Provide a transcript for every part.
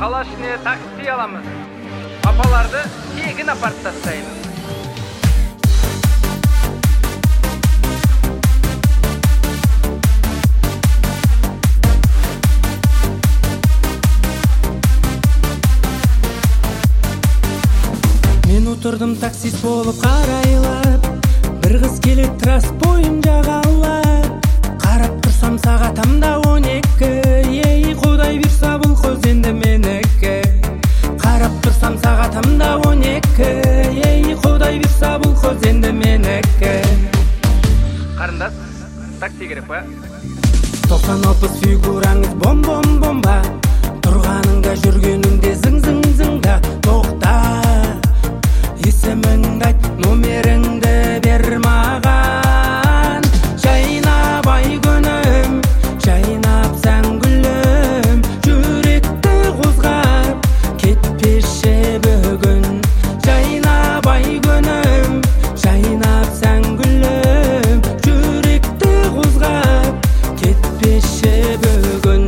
калашне такси аламыз. Апаларды тегин апарып тастайбыз. Мен отырдым таксист болып қарайлап, бір қыз келет трасс бойын жағалап. Қарап тұрсам сағатымда 12, ей құдай бұйырса бұл қыз енді менікі. Қарап тұрсам сағатымда 12, ей құдай бұйырса бұл қыз енді менікі. Қарындас, такси керек па? 90-60 фигураңыз бом-бом-бомба, тұрғаныңда жүргеніңде зың-зың-зыңда. Тоқта, есіміңді айт, номеріңді бер маған. Жайнап ай күнім, жайнап сән гүлім, жүректі қозғап кетпеші бүгін. Жайнап ай күнім, жайнап сән гүлім, жүректі қозғап кетпеші бүгін.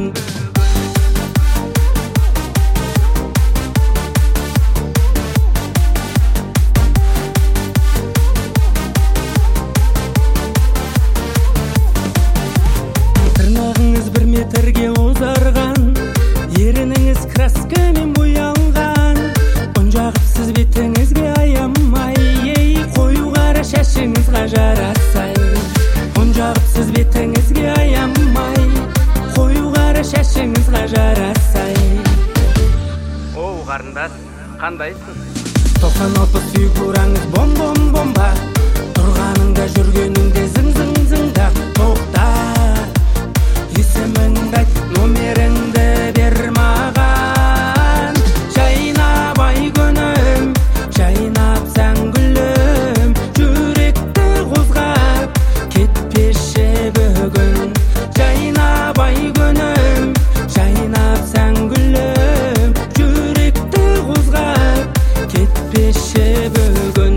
Тырнағыңыз 1 метрге ұзарған, ерініңіз краскамен боялған. Ұн жағып сіз бетіңізге аямай, ей қою қара шашыңызға жарасай. Ұн жағып сіз бетіңізге аямай, қою қара шашыңызға жарасай. Оу, қарындас, қандайсың? 90-60 фигураңыз бом-бом-бомба, тұрғаныңда жүргеніңде зың-зың-зыңда. Тоқта, есіміңді айт, номеріңді бер маған. Жайнап ай күнім, жайнап сән гүлім, жүректі қозғап кетпеші бүгін. Жайнап ай күнім, жайнап сән гүлім, жүректі қозғап кетпеші бүгін.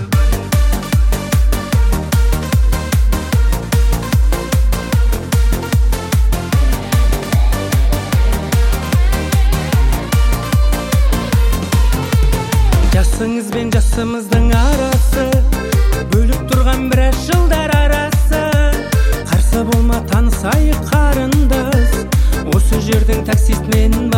Жасыңыз бен жасымыздың арасы, бөліп тұрған біраз жылдар арасы. Қарсы болма, танысайық қарындас, осы жердің таксист мен